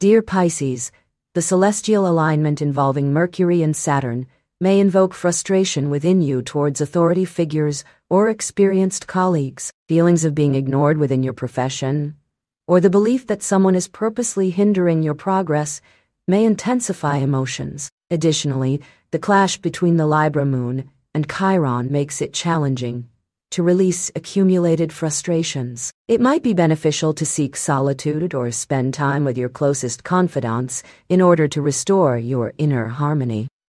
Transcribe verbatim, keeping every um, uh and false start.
Dear Pisces, the celestial alignment involving Mercury and Saturn may invoke frustration within you towards authority figures or experienced colleagues, feelings of being ignored within your profession, or the belief that someone is purposely hindering your progress may intensify emotions. Additionally, the clash between the Libra moon and Chiron makes it challenging to release accumulated frustrations. It might be beneficial to seek solitude or spend time with your closest confidants in order to restore your inner harmony.